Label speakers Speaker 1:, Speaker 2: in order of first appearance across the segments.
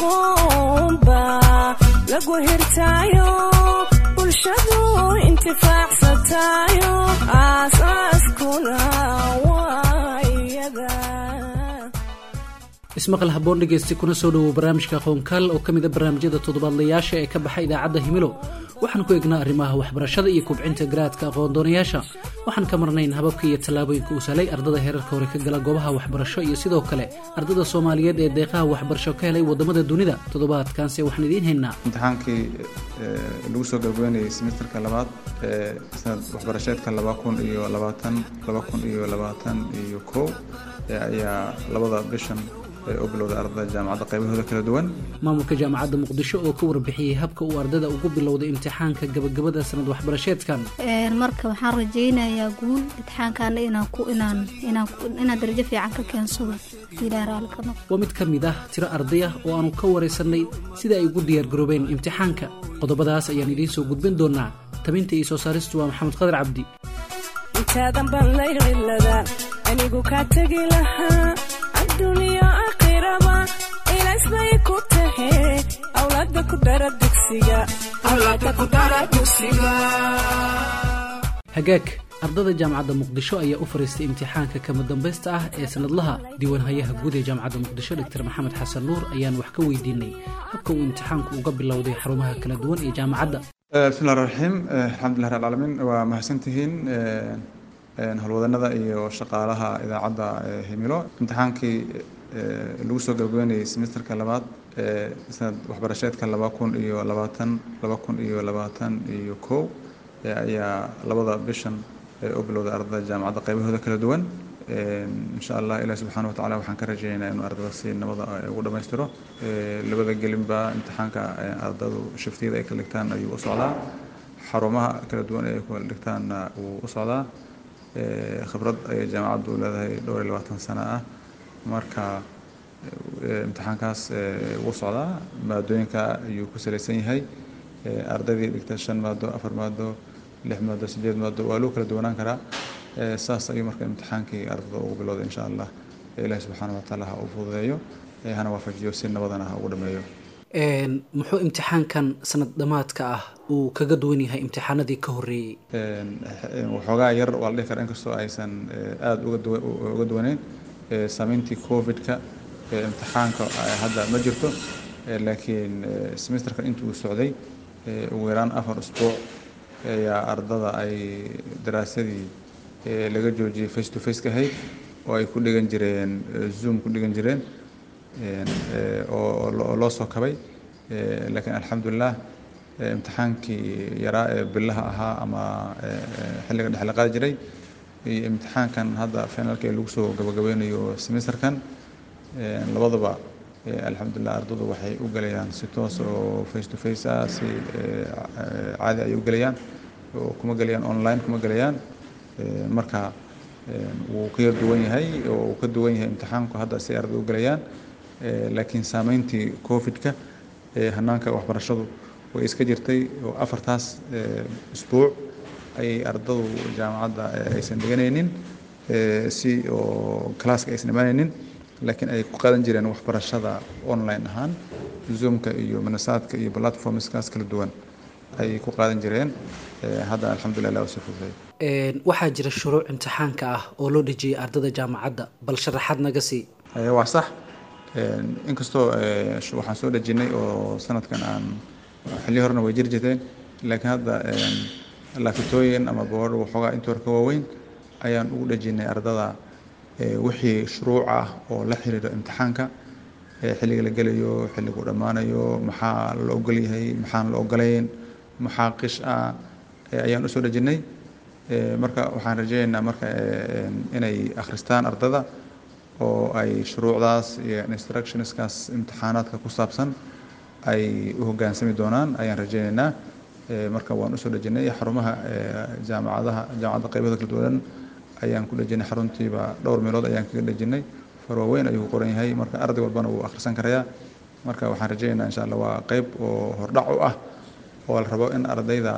Speaker 1: aqoonba lagu hirtaayo bulshadu intifaacsataayo aasaaskuna waayada.
Speaker 2: ismaqal haboon dhegeysti kuna soo dhawow barnaamijka aqoonkaal oo kamid ah barnaamijyada toddobaadlayaasha ee ka baxay idaacadda Himilo. waxaan ku eegnaa arrimaha waxbarashada iyo kobcinta garaadka aqoon-doonayaasha. waxaan ka marnayn hababka iyo tallaabooyinka uu salay ardada heerarka hore ka gala goobaha waxbarasho iyo sidoo kale ardada Soomaaliyeed ee deeqaha waxbarasho ka helay wadamada dunida. toddobaadkaanse waxaan idiin haynaa
Speaker 3: imtixaankii lagu soo gabagabeeyay semesterka labaad ee sanad waxbarasheedka 2020-2021 ayaa labada bishan oo bilowday ardada jaamacadda qaybahooda kala duwan.
Speaker 2: maamulka jaamacadda Muqdisho oo ka warbixiyay habka uu ardada ugu bilowday imtixaanka gabagabada sanad waxbarasheedkan.
Speaker 4: marka waxaan rajaynayaa guul imtixaankan inaan darajo fiican ka keensado diilaaraalkano.
Speaker 2: waa mid ka mid ah tiro arday ah oo aanu ka wareysanay sida ay ugu diyaar garoobeen imtixaanka. qodobadaas ayaan idiin soo gudbin doonaa. tabinta iyo soo saaristu waa Maxamed Qadar Cabdi.
Speaker 1: intaadan baan laylada anigu ka tagi lahaa adduuniya aakhiraba ilaas bay ku tahay awlaadda ku dara dugsiga.
Speaker 2: hagaag ardada jaamacadda Muqdisho ayaa u fariistay imtixaanka kama dambaysta ah ee sanadlaha. diiwaanhayaha guud ee jaamacadda Muqdisho Dr. Maxamed Xasan Nuur ayaan wax ka weydiinay habka uu imtixaanku uga bilowday xarumaha kala duwan ee jaamacadda.
Speaker 3: bismillaahir rahmaanir rahiim. alxamdulillahi rabbil aalamiin. waa mahadsantihiin halwadanada iyo shaqaalaha idaacadda Himilo. imtixaankii lagu soo gabagabeeyay semesterka labaad ee sanad waxbarasheedka 2020-2021 ayaa labada bishan oo bilowday ardada jaamacadda qaybahooda kala duwan. insha Allah Ilaahay subhanahu wa ta'ala waxaan ka rajaynayaa inuu ardada si nabada ugu dhameystiro. labada gelinba imtixaanka ardadu shiftiyada ay kala dhigtaan ayuu u socdaa. xarumaha kala duwan ee ay kala dhigtaan uu u socdaa. khibrad ay jaamacaddu leedahay 22 sano ah. marka imtixaankaas uu socdaa. maadooyinka ayuu ku saleysan yahay. ardayda dhigta 5 maado 4 maado 6 maado 8 maado waa loo kala duwanaan karaa. saas ayuu marka imtixaankii ardada ugu bilowday insha Allah. Ilaahay subhanahu wa ta'ala ha u fududeeyo hana waafajiyo si nabadana ha ugu dhameeyo.
Speaker 2: muxuu imtixaankan sanad dhamaadka ah uu kaga duwan yahay imtixaanadii ka horeeyay?
Speaker 3: waxoogaa yar waa la dhihi karaa inkastoo aysan aad uga duwaneyn saameyntii covid-ka. imtixaanka hadda ma jirto laakiin semesterka intii uu socday ugu yaraan 4 usbuuc ayaa ardada ay daraasadii laga joojiyay face to face ka ahayd oo ay ku dhigan jireen zoom ku dhigan jireen oo loo soo kabay. laakiin alxamdulillah imtixaankii yaraa ee bilaha ahaa ama xilliga dhexe la qaadi jiray iyo imtixaankan hadda finalka ee lagu soo gabagabeynayo semesterkan labadaba alxamdulillah ardadu waxay u galayaan si toos oo face to face ah si caadi ay u galayaan oo kuma galayaan online kuma galayaan. marka wuu ka duwan yahay oo uu ka duwan yahay imtixaanku hadda si ardadu u galayaan. laakiin saameyntii covid-ka hanaanka waxbarashadu way iska jirtay oo 4taas usbuuc ay ardadu jaamacadda aysan dhiganaynin si oo classka aysan imanaynin laakiin ay ku qaadan jireen waxbarashada online ahaan. zoomka iyo manasaadka iyo platformskaas kala duwan ay ku qaadan jireen. hadda alxamdulillah waa soo fududay.
Speaker 2: waxaa jira shuruuc imtixaanka ah oo loo dhajiyay ardada jaamacadda bal sharaxaad naga sii.
Speaker 3: waa sax. inkastoo waxaan soo dhajinay oo sanadkan aan xilli horena way jirteen laakiin hadda laafitooyin ama boor waxoogaa inta hore ka waaweyn ayaan ugu dhajinay ardada wixii shuruuc ah oo la xiriira imtixaanka xilliga la gelayo xilliga uu dhammaanayo maxaa la ogol yahay maxaan la ogolayn maxaa qish ah ayaan u soo dhajinay. marka waxaan rajaynaynaa marka inay akhristaan ardada oo ay shuruucdaas iyo instructionskaas imtixaanaadka ku saabsan ay u hoggaansami doonaan ayaan rajaynaynaa. marka waan u soo dhajinay xarumaha jaamacadda qaybahooda kala duwan ayaan ku dhajinay. xaruntiiba dhowr meelood ayaan kaga dhajinay. farwaaweyn ayuu qoran yahay marka arday walbana wuu akhrisan karayaa. marka waxaan rajaynaynaa insha Allah waa qayb oo hordhac u ah oo la rabo in ardayda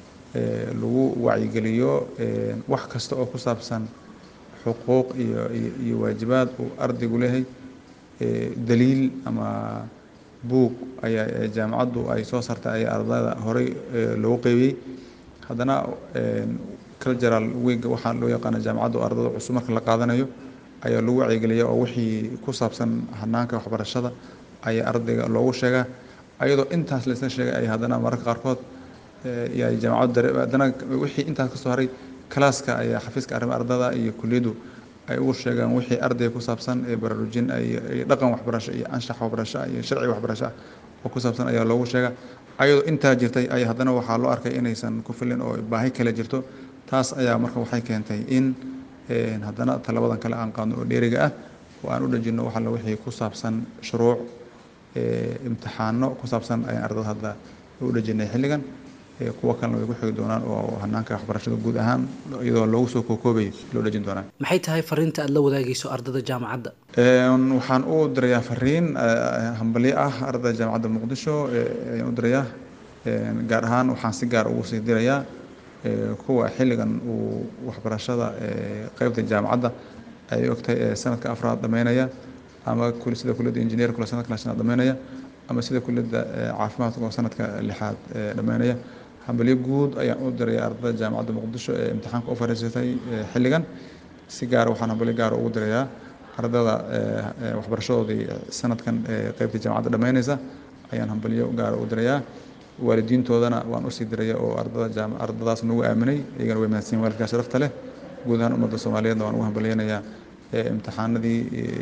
Speaker 3: lagu wacyigeliyo wax kasta oo ku saabsan xuquuq iyo waajibaad uu ardaygu leeyahay. daliil ama buug ayaa jaamacaddu ay soo saartay ayaa ardayda horey loogu qeybiyey. haddana cultural week waxaa loo yaqaana jaamacaddu ardayda cusub marka la qaadanayo ayaa lagu wacyigeliya oo wixii ku saabsan hanaanka waxbarashada ayaa ardayga loogu sheegaa. ayadoo intaas laysla sheegay ay haddana mararka qaarkood jaamacaddu haddana wixii intaas kasoo haray kalaaska ayaa xafiiska arrimaha ardayda iyo kuliyaddu ay ugu sheegaan wixii ardayga ku saabsan ee baraarujin iyo dhaqan waxbarasho iyo anshax waxbarasho iyo sharci waxbarasho oo ku saabsan ayaa loogu sheegaa. ayadoo intaa jirtay ayaa haddana waxaa loo arkay inaysan ku filin oo baahi kale jirto. taas ayaa marka waxay keentay in haddana talabadan kale aan qaadno oo dheeriga ah oo aan u dhejinno waxa la wixii ku saabsan shuruuc imtixaano ku saabsan ayaan ardayda hadda u dhejinay xilligan. kuwa kalena way ku xigi doonaan oo hanaanka waxbarashada guud ahaan iyadoo loogu soo kookoobayo loo dhejin doonaa.
Speaker 2: maxay tahay fariinta aad la wadaagayso ardayda jaamacadda?
Speaker 3: waxaan u dirayaa fariin hambalyo ah ardayda jaamacadda muqdisho ayaan u dirayaa. gaar ahaan waxaan si gaar ugu sii dirayaa kuwa xilligan uu waxbarashada qaybta jaamacadda ay ogtahay sanadka afraad dhammaynaya ama sida kulliyadda engineer kula sanadka shanaad dhammaynaya ama sida kulliyadda caafimaadka oo sanadka lixaad dhammaynaya. hambalyo guud ayaan u diraya ardayda jaamacadda muqdisho ee imtixaanka u fariisatay xilligan. si gaara waxaan hambalyo gaara ugu dirayaa ardayda waxbarashadoodii sanadkan qaybta jaamacadda dhammaynaysa ayaan hambalyo gaara u dirayaa. waalidiintoodana waan usii diraya oo ardadaas nagu aaminay iyagana way mahadsanyiin waalidkaa sharafta leh. guud ahaan ummadda soomaaliyeedna waan ugu hambalyeynayaa imtixaanadii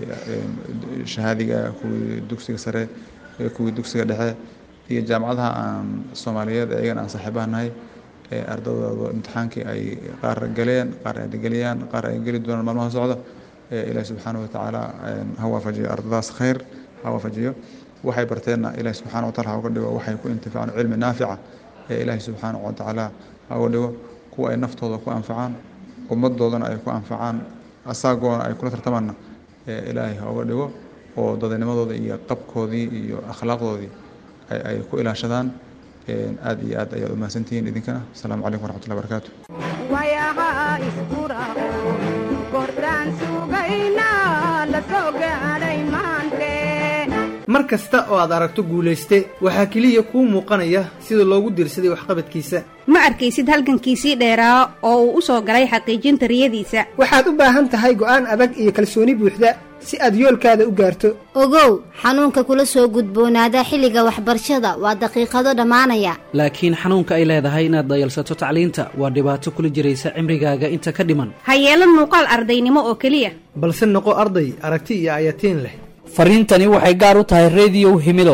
Speaker 3: shahaadiga kuwii dugsiga sare kuwii dugsiga dhexe iyo jaamacadaha aan soomaaliyeed iyagana aan saaxiibaha nahay ardadooda imtixaankii ay qaar galeen qaar ay geliyaan qaar ay geli doonaan maalmaha socda. ilaahi subxaanahu watacaala ha waafajiyo ardadaas khayr ha waafajiyo. waxay barteenna ilaahi subxaanahu wataala ha uga dhigo waxay ku intifaacaan cilmi naafica ilaahi subxaanahu watacaala ha uga dhigo kuwa ay naftooda ku anfacaan ummadoodana ay ku anfacaan asaagoona ay kula tartamaanna ilaahay ha uga dhigo oo dadanimadooda iyo qabkoodii iyo akhlaaqdoodii ay ku ilaashadaan. aad iyo aad ayaad u mahadsantihiin idinkana. asalaamu calaykum waraxmatullahi wabarakaatu.
Speaker 5: mar kasta oo aad aragto guulayste waxaa keliya kuu muuqanaya sida loogu diirsaday waxqabadkiisa.
Speaker 6: ma arkaysid halgankiisii dheeraa oo uu u soo galay xaqiijinta riyadiisa.
Speaker 5: waxaad u baahan tahay go'aan adag iyo kalsooni buuxda si aad yoolkaada u gaarto.
Speaker 7: ogow xanuunka kula soo gudboonaada xilliga waxbarashada waa daqiiqado dhammaanaya.
Speaker 2: laakiin xanuunka ay leedahay inaad dayalsato tacliinta waa dhibaato kula jiraysa cimrigaaga inta ka dhiman.
Speaker 6: ha yeelan muuqaal ardaynimo oo keliya,
Speaker 5: balse noqo arday aragti iyo ayatiin leh.
Speaker 8: fariintani waxay gaar u tahay reediyo himilo.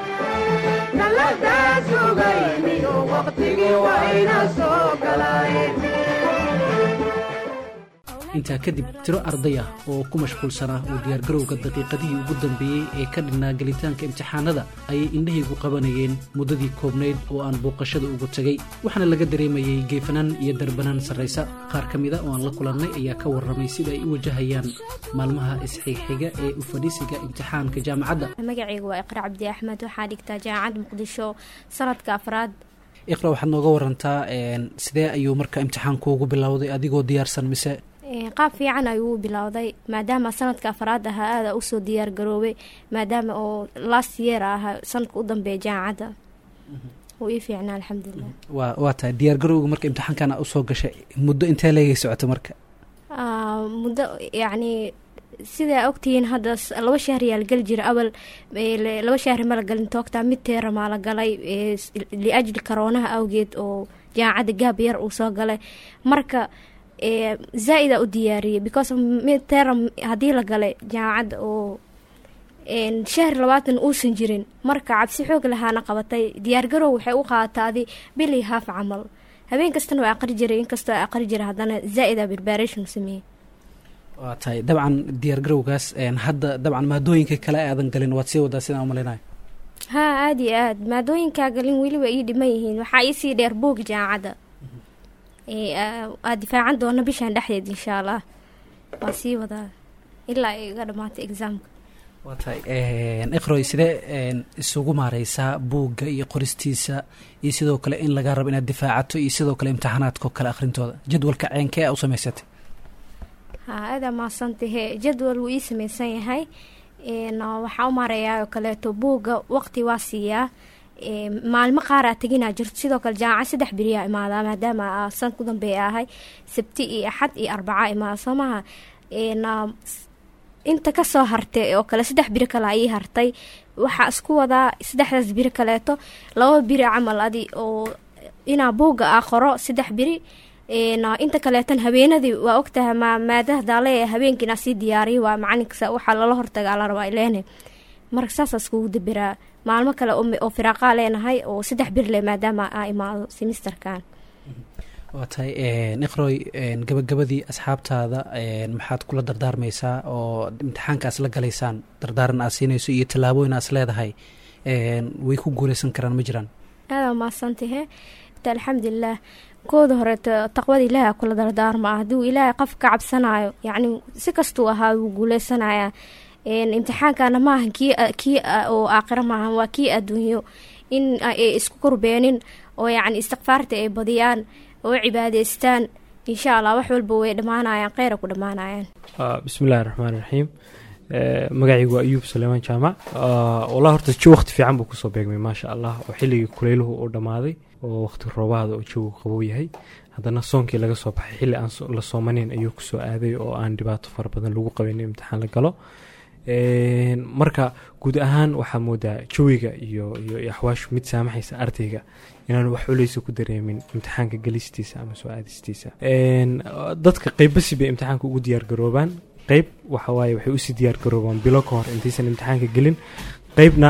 Speaker 2: intaa kadib tiro arday ah oo ku mashquulsanaa oo diyaargarowga daqiiqadihii ugu dambeeyey ee ka dhinnaa gelitaanka imtixaanada ayay indhahaygu qabanayeen muddadii koobnayd oo aan booqashada ugu tegay. waxaana laga dareemayey geefanaan iyo darbanaan sarraysa. qaar ka mida oo aan la kulannay ayaa ka warramay sida ay u wajahayaan maalmaha isxigxiga ee u fadhiisiga imtixaanka jaamacadda.
Speaker 9: magacaygu waa iqra cabdi axmed, waxaa dhigtaa jaamacadda muqdisho sanadka afraad.
Speaker 2: iqra, waxaad nooga warantaa sidee ayuu marka imtixaankuugu bilowday adigoo diyaarsan mise?
Speaker 9: qaab fiican ayuu bilowday maadaama sanadka afraad ahaa aada usoo diyaar garoobay maadaama oo last year ahaa sanadka u dambeeya jaamacadda wuu ii fiicnaa alxamdulilah.
Speaker 2: waa tahay diyaargarowga marka imtixaankana usoo gashay muddo intee leegay socota marka?
Speaker 9: muddo yacni sidaa ogtihiin hadda 2 shahr yaa la geli jira awal 2 shahr ma la galin toogtaa mid teera maa la galay liajli karoonaha awgeed oo jaamacadda gaab yar uu soo galay marka zaa-ida u diyaariyay because mid teera haddii la galay jaamacadda oo shahr 20 uusan jirin marka cabsi xoog lahaana qabatay. diyaargarow waxay u qaataadi bili haaf camal habeen kastana waa aqri jiray inkastoo aqri jiray haddana zaa-ida preparation sameeyey.
Speaker 2: waa tahay dabcan diyaargarowgaas hadda dabcan maadooyinka kale aadan galin waad sii wadaa sidaan umaleynayo.
Speaker 9: haa aad iyo aad maadooyinkaa galin weliba ii dhiman yihiin. waxaa iisii dheer buug jaamacadda aad difaacan doona bishaan dhexdeed insha allah. waa sii wadaa ilaa ay iga dhamaatay exaamka.
Speaker 2: waa tahay iqroy sidee isugu maareysaa buugga iyo qoristiisa iyo sidoo kale in laga rabo inaad difaacato iyo sidoo kale imtixaanaadkao kale akhrintooda jadwalka ceenkee u samaysatay?
Speaker 9: haa aadaa maadsantahe jadwal wuu ii samaysan yahay waxaa u maareeyaa oo kaleeto buugga waqti waa siiyaa maalmo qaaraa teginaa jirto sidoo kale jaamacad 3 beriyaa imaadaa maadaama san ku dambeeya ahay sabti iyo axad iyo arbaca imaada soo maha inta kasoo hartay oo kale 3 beri kale ayay hartay waxaa isku wadaa 3daas beri kaleeto 2 beri camal adi oo inaa buugga qoro 3 beri inta kaleetan habeenadii waa ogtahay maadaha daale habeenkiina sii diyaariyo waa macalinka waxaa lala hortagaa la rabaa ileene marka saasaas kugu dabiraa maalmo kale oo firaaqaa leenahay oo 3 beri le maadaama imaado semesterkan
Speaker 2: waa tahay iqroy gabagabadii asxaabtaada maxaad kula dardaarmaysaa oo imtixaankaas la galaysaan dardaaran aad siinayso iyo tallaabooyin aad leedahay way ku guuleysan karaan ma jiraan
Speaker 9: aada maasantahe alxamdulilah kooda hore taqwada ilaahay kula dardaarma hadduu ilaahay qof ka cabsanayo yacni si kastuu ahaa wuu guuleysanayaa imtixaankana maahan kii oo aakhiro maahan waa kii adduunyo in ay isku korbeenin oo yacni istikfaarta ay badiyaan oo cibaadaystaan insha allah wax walba way dhammaanayaan kheyra ku dhammaanayaan
Speaker 10: bismillahi raxmaani raxiim magacaygu waa ayuub suleymaan jaamac wallah horta waqti fiican buu kusoo beegmay maasha allah oo xilligii kuleyluhu uu dhammaaday oo waqti roobaada oo jawigu qabow yahay haddana soonkii laga soo baxay xilli aan la soomaneyn ayuu kusoo aaday oo aan dhibaato fara badan lagu qabayn in imtixaan la galo marka guud ahaan waxaa moodaa jawiga iyo axwaashu mid saamaxaysa ardayga inaan wax culeysa ku dareemin imtixaanka gelistiisa ama soo aadistiisa dadka qeybbasi bay imtixaanka ugu diyaargaroobaan qeyb waxawaaye waxay usii diyaargaroobaan bilo ka hor intaysan imtixaanka gelin qeybna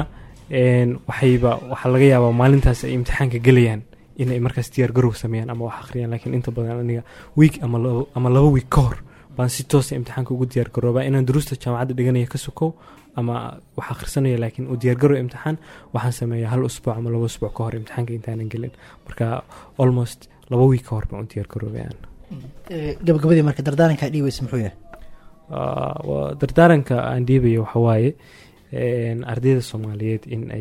Speaker 10: waxaa laga yaabaa maalintaas ay imtixaanka gelayaan inay markaas diyaargaroow sameeyaan ama wax akhriyaan laakiin inta badan aniga wiig ama 2 wiig ka hor baan si toosa imtixaanka ugu diyaargaroobaa inaan duruusta jaamacadda dhiganaya ka sokow ama wax akhrisanaya laakiin u diyaargaroow imtixaan waxaan sameeyaa 1 usbuuc ama 2 usbuuc ka hor imtixaanka intaanan gelin marka almost 2 wiig ka hor baan u diyaargaroobay
Speaker 11: gabagabadii marka dardaaranka dhiibaysa muxuu yahay
Speaker 10: dardaaranka aan dhiibaya waxaa waaye ardayda soomaaliyeed in ay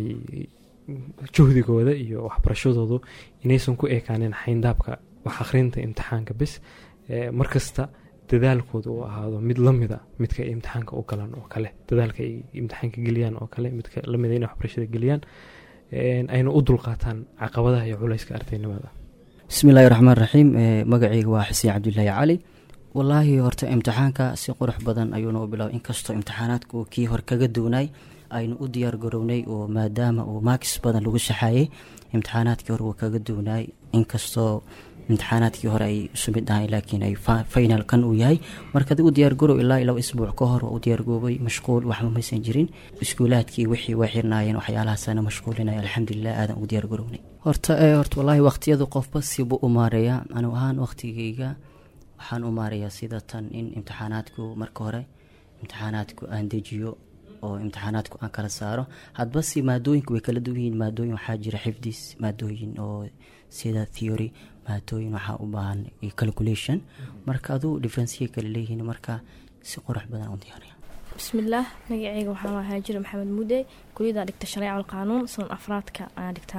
Speaker 10: juhdigooda iyo waxbarashadoodu inaysan ku eekaanin xayndaabka wax akhrinta imtixaanka bis markasta dadaalkooda uu ahaado mid lamida midka ay imtixaanka u galaan oo kale dadaalka ay imtixaanka geliyaan oo kale midka lamida inay waxbarashada geliyaan ayna u dulqaataan caqabadaha iyo culayska ardaynimada
Speaker 12: bismillahi raxmaan raxiim magacayga waa xuseen cabdulaahi cali wallaahi horta imtixaanka si qurux badan ayuuna u bilaabay inkastoo imtixaanaadku kii hor kaga duunay aynu u diyaar garownay oo maadaama uu maakis badan lagu shaxaayay imtixaanaadkii hore wuu kaga duunay inkastoo imtixaanaadkii hore ay isu mid ahay laakiin ay finalkan uu yahay markadi u diyaargarow ilaa 2 isbuuc ka hor u diyaargoobay mashquul waxba maysan jirin iskuulaadkii wixii way xirnaayeen waxyaalahaasana mashquulinay alxamdulilah aadan u diyaargarownay horta wallaahi waqtiyadu qofba sibuu u maareeyaa anu ahaan waqtigayga waxaan u maarayaa sida tan in imtixaanaadku marka hore imtixaanaadku aan dejiyo oo imtixaanaadku aan kala saaro hadba si maadooyinku way kala duwan yihiin maadooyin waxaa jira xifdis maadooyin oo sida theory maadooyin waxaa u baahan calculation marka aduu differencey kala leeyihiin marka si qurux badan u diyaariya
Speaker 13: bismillaah magacayga waxaa haajir maxamed muudey kuliyada dhigta shareeca qaanuun san afraadka aan dhigtaa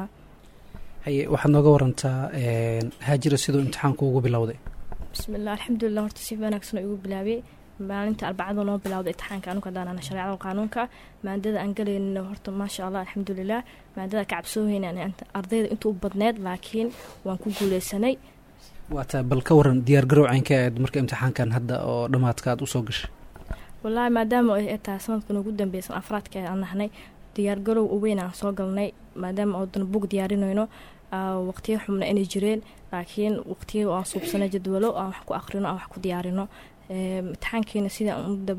Speaker 2: haye waxaad nooga warantaa haajira sidoo imtixaanku ugu bilowday
Speaker 13: bismillaah alxamdulilah horta si wanaagsan ugu bilaabay maalinta arbacada noo bilowday imtixaanka anuga daanana shareecada qaanuunka maadada aan galaynin horta maasha allah alxamdulilah maadada ka cabsoohayna ardayda intuu badneed laakiin waan ku guuleysanay
Speaker 2: waata bal ka waran diyaargarow caynka aad marka imtixaankan hadda oo dhammaadka aad usoo gashay
Speaker 13: wallaahi maadaama ay tahay sanadkan ugu dambeysan afraadka aan nahnay diyaargarow weyn aan soo galnay maadaama oodan bug diyaarinayno waqtiyo xubna inay jireen laakiin waqtiyo aan suubsanay jadwalo aan wax ku akhrino aan wax ku diyaarino imtixaankiina sida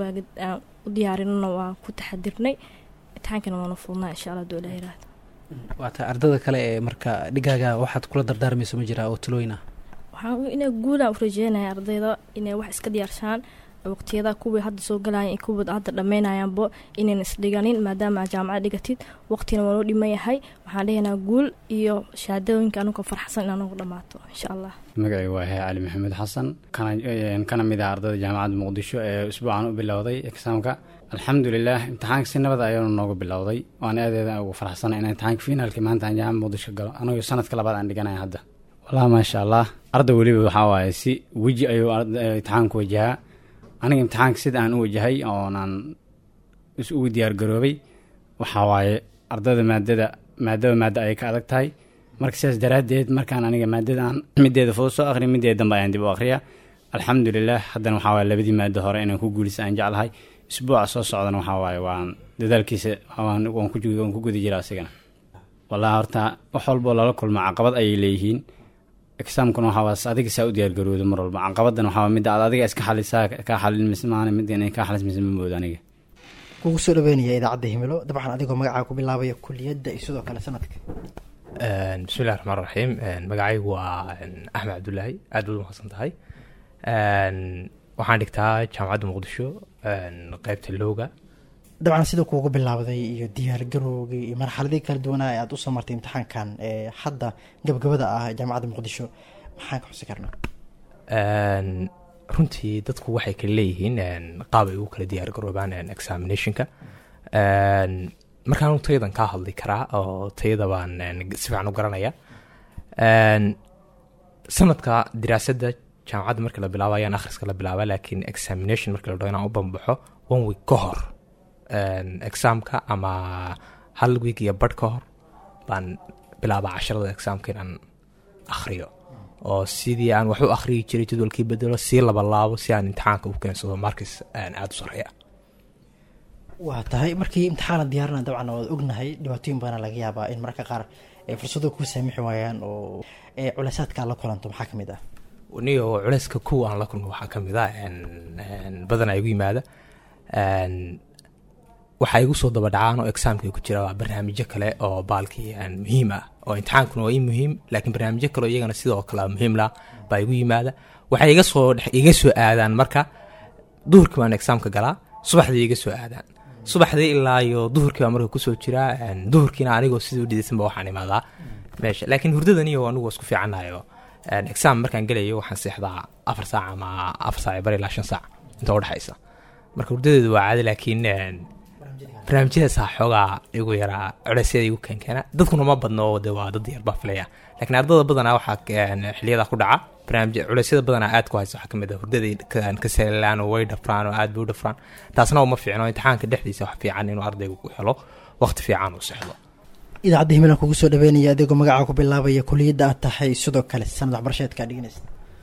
Speaker 13: aan u diyaarinona waa ku taxadirnay imtixaankina waana fudnaa insha allah doo ilaha yiraahdo
Speaker 2: waata ardada kale ee marka dhigaaga waxaad kula dardaarmayso ma jiraa oo talooyin ah
Speaker 13: waxaan inay guulaan u rajeynaya ardayda inay wax iska diyaarshaan waqtiyada kuwii hadda soo galayaan iyo kuwii hadda dhammaynayaanbo inayna isdhiganin maadaama jaamacad dhigatid waqtina waa loo dhiman yahay waxaan leeyahnaa guul iyo shahaadooyinka anuga farxsan in anugu dhammaato insha allah
Speaker 14: magacay waa cali maxamed xasan kana mid ah ardayda jaamacadda muqdisho ee usbuucan u bilowday exaamka alxamdulilah imtixaanka si nabad ayaanu noogu bilowday waana adeeda ugu farxsana inaan imtixaanka finaalkii maanta aan jaamacadda muqdisho galo anagoo sanadka labaad aan dhiganaya hadda wallahi maasha allah arday weliba waxaa waaye si weji ayuu imtixaanku wajahaa aniga imtixaanka sida aan u wajahay oonaan ugu diyaargaroobay waxaa waaye ardayda maadada ay ka adag tahay marka sidaas daraaddeed markaan aniga maadadan mideeda fudud soo akhriya mideeda dambe ayaan dib u akhriya alxamdulilah haddana waxaa waaye labadii maado hore inaan ku guulisa aan jeclahay isbuuca soo socdana waxaa waaye waan dadaalkiisa waan ku guda jira asigana wallahi horta wax walboo lala kulma caqabad ayay leeyihiin exaamkuna waxaa waas adiga saa u diyaargaroodo mar walba caqabadan waxaa midda aad adiga iska xalisaa kaa xalin mismaana mid inay kaa xalis mise ma moodo aniga
Speaker 11: kugu soo dhaweynaya idaacadda himilo dabcan adigoo magacaa ku bilaabaya kuliyadda iyo sidoo kale sanadka
Speaker 15: bismillahi raxmaan raxiim magacaygu waa axmed cabdulaahi aad baad umaqsan tahay waxaan dhigtaa jaamacadda muqdisho qeybta looga
Speaker 11: dabcan sida kuugu bilaabday iyo diyaargarowgii iyo marxaladii kala duwanaa ee aada usoo martay imtixaankan hadda gabagabada ah jaamacadda muqdisho maxaan ka xusi karnaa
Speaker 15: runtii dadku waxay kala leeyihiin qaab ay ugu kala diyaargaroobaan examinationka markaan tayadan kaa hadli karaa oo tayada baan si fiican u garanaya sanadka diraasadda jaamacadda marka la bilaabo ayaan akhriska la bilaaba laakiin examination marka la dhaho inaan u banbaxo 1 week ka hor exaamka ama hal week iyo badh ka hor baan bilaabaa casharada exaamka inaan akhriyo oo sidii aan wax u akhriyi jiray jadwalkii bedelo sii labalaabo si aan imtixaanka u keensado markis aada u sareeya
Speaker 11: waa tahay markii imtixaana diyaarina dabcan waad ognahay dhibaatooyin badan laga yaabaa in mararka qaar fursado ku saamixi waayaan oo culaysaadka la kulanto maxaa kamid ah
Speaker 15: niyo culayska kuwa aan la kulmo waxaa kamid ah badan ay igu yimaada waxaa igu soo daba dhacaan oo exaamka ku jira waa barnaamijyo kale oo baalkii muhiim ah oo imtixaankuna waa muhiim laakiin barnaamijyo kale iyagana sidoo kale muhiim la baa igu yimaada waxay iga soo aadaan marka duhurkii baan exaamka galaa subaxdii iga soo aadaan subaxdii ilaa iyo duhurkii baa marka kusoo jira duhurkiina anigoo sidii u dhidaysanba waxaan imaadaa meesha laakiin hurdadan iyo anigu isku fiicanayo exaam markaan gelayo waxaan seexdaa 4 saac ama 4 saac bari ilaa 5 saac inta u dhaxaysa marka hurdadeedu waa caadi laakiin barnaamijyadaasa xoogaa igu yaraa culeysyada igu keenkeena dadkuna ma badno de waa dad yar baa filaya laakiin ardada badanaa waxaa xiliyada ku dhaca barnaamij culeysyada badanaa aad ku haysa waxaa kamid ah hurdadii ka saleelaan oo way dhafraan oo aad bay u dhafraan taasna uma fiicno imtixaanka dhexdiisa wax fiican inuu ardaygu ku helo waqti fiican uu sexdo
Speaker 11: idaacadda himilan kugu soo dhaweynaya adigoo magacaa ku bilaabaya kuliyadda aad tahay sidoo kale sanad waxbarasheedka aad dhiganaysa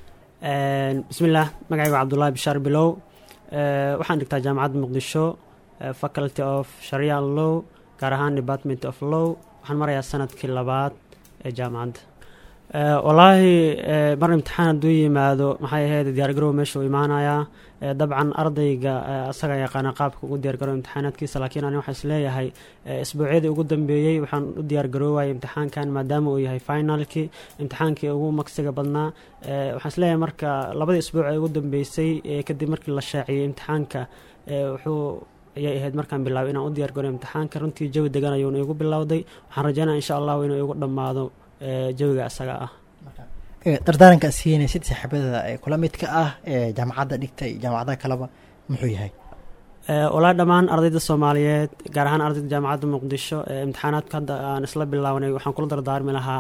Speaker 16: bismillaah magacaygu cabdullaahi bishaar bilow waxaan dhigtaa jaamacadda muqdisho faculty of sharia law gaar ahaan department of law waxaan marayaa sanadkii 2 ee jaamacadda wallaahi mar imtixaan hadduu yimaado maxay ahayd diyaargarow meesha uu imaanayaa dabcan ardayga asaga yaqaana qaabka ugu diyaargarow imtixaanaadkiisa laakiin ani waxaan isleeyahay isbuucyadii ugu dambeeyey waxaan u diyaargaroowayay imtixaankan maadaama uu yahay finalkii imtixaankii ugu maqsiga badnaa waxaan isleeyahay marka 2 isbuuc ee ugu dambeysay kadib markii la shaaciyey imtixaanka wuxuu ayay ahayd markaan bilaabay inaan u diyaargarow imtixaanka runtii jawi degan ayuuna igu bilowday waxaan rajeynaya insha allahu inuu igu dhammaado jawiga asaga ah
Speaker 11: dardaaranka siinaysid saaxiibada kula midka ah jaamacadda dhigtay jaamacadaha kaleba muxuu yahay
Speaker 16: walaa dhammaan ardayda soomaaliyeed gaar ahaan ardayda jaamacadda muqdisho imtixaanaadka hadda aan isla bilaawnay waxaan kula dardaarmi lahaa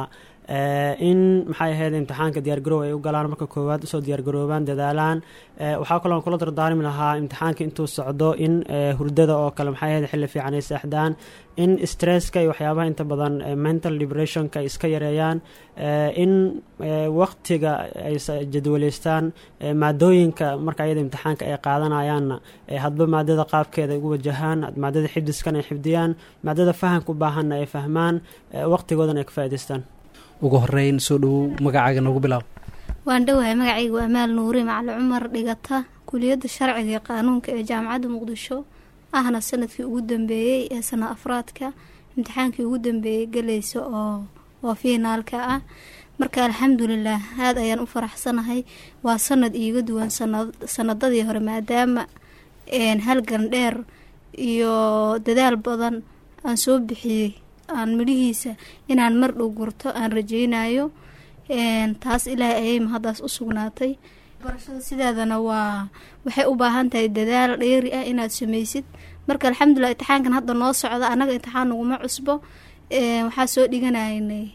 Speaker 16: in maxay ahayd imtixaanka diyaargarow ay u galaan marka koowaad usoo diyaargaroobaan dadaalaan waxaa kaloo kula dardaarmi lahaa imtixaanka intuu socdo in hurdada oo kale maxay ahayd xilli fiican ay seexdaan in stresska iyo waxyaabaha inta badan mental depressionka ay iska yareeyaan in waqtiga ay jadwaleystaan maadooyinka marka ayada imtixaanka ay qaadanayaanna hadba maadada qaabkeeda ay ugu wajahaan maadada xifdiskan ay xifdiyaan maadada fahamka u baahanna ay fahmaan waqtigoodana ay ka faa'iidaystaan
Speaker 2: ugu horeyn soo dhowow magacaaga noogu bilaab
Speaker 4: waan dhowahay magacaygu amaal nuuri macali cumar dhigata kuliyadda sharciga iyo qaanuunka ee jaamacadda muqdisho ahna sanadkii ugu dambeeyey ee sana afraadka imtixaankii ugu dambeeyey galaysa oo fiinaalka ah marka alxamdulilah aad ayaan u faraxsanahay waa sanad iiga duwan sanadadii hore maadaama halgan dheer iyo dadaal badan aan soo bixiyey aan midhihiisa inaan mar dhow gurto aan rajeynayo taas ilaahay ayay mahadaas u sugnaatay barashada sidaadana waxay u baahan tahay dadaal dheeri ah inaad samaysid marka alxamdulilah imtixaankan hadda noo socda annaga imtixaan naguma cusbo waxaa soo dhiganaynay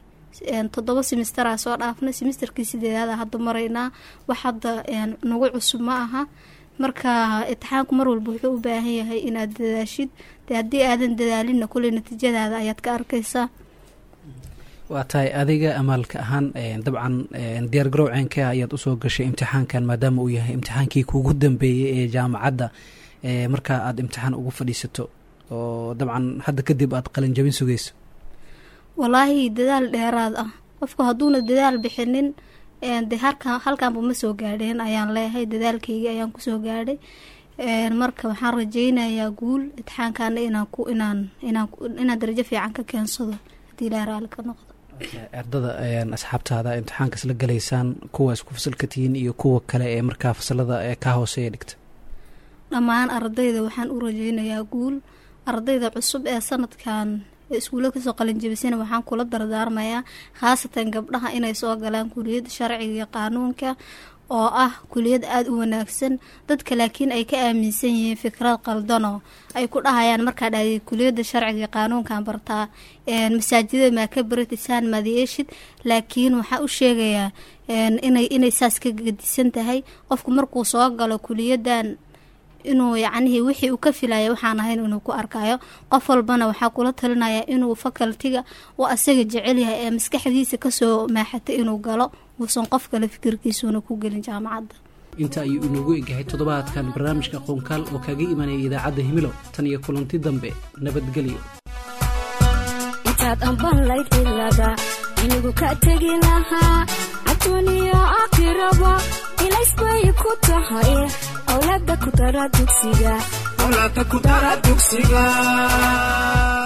Speaker 4: 7 simisteraa soo dhaafnay simisterkii 8aada hadda maraynaa wax hadda nagu cusub ma aha marka imtixaanku mar walba wuxuu u baahan yahay inaad dadaashid dee haddii aadan dadaalinna kuley natiijadaada ayaad ka arkaysaa.
Speaker 2: waa tahay adiga amaalka ahaan dabcan diyaargarow ceenka ayaad usoo gashay imtixaankan maadaama uu yahay imtixaankii kuugu dambeeyey ee jaamacadda markaa aad imtixaan ugu fadhiisato oo dabcan hadda kadib aad qalinjabin sugayso.
Speaker 4: walaahi dadaal dheeraad ah qofku hadduuna dadaal bixinin de halkaanba ma soo gaadheen ayaan leeyahay, dadaalkayga ayaan kusoo gaadhay. marka waxaan rajaynayaa guul imtixaankaana inaan darajo fiican ka keensado haddii ilaahay raalli ka noqdo.
Speaker 2: ardada asxaabtaada imtixaankas la galaysaan kuwa isku fasalka tihiin iyo kuwa kale ee markaa fasalada ka hooseeya dhigta,
Speaker 4: dhammaan ardayda waxaan u rajaynayaa guul. ardayda cusub ee sanadkan iskuulla kasoo qalinjabisana waxaan kula dardaarmayaa khaasatan gabdhaha inay soo galaan kuliyadda sharciga iyo qaanuunka oo ah kuliyad aada u wanaagsan. dadka laakiin ay ka aaminsan yihiin fikrad qaldanoo ay ku dhahayaan markaa dhahday kuliyadda sharciga iyo qaanuunkan bartaa masaajidada maa ka baratisaan maadiyeeshid, laakiin waxaa u sheegayaa inay saas ka gedisan tahay. qofku markuu soo galo kuliyadan inuu yacnihii wixii uu ka filaya waxaan ahayn inuu ku arkayo. qof walbana waxaa kula talinaya inuu fakaltiga oo asaga jecel yahay ee maskaxdiisa kasoo maaxatay inuu galo, uusan qof kale fikirkiisuuna ku gelin jaamacadda.
Speaker 2: inta ayuu inoogu egyahay toddobaadkan barnaamijka aqoonkaal oo kaga imanaya idaacadda himilo. tan iyo kulanti dambe, nabadgelyo.
Speaker 1: intaad ambanlayd cilada inigu ka tegi lahaa adduuniyo aakhiraba ilaysbay ku tahay awlaada ku dara dugsiga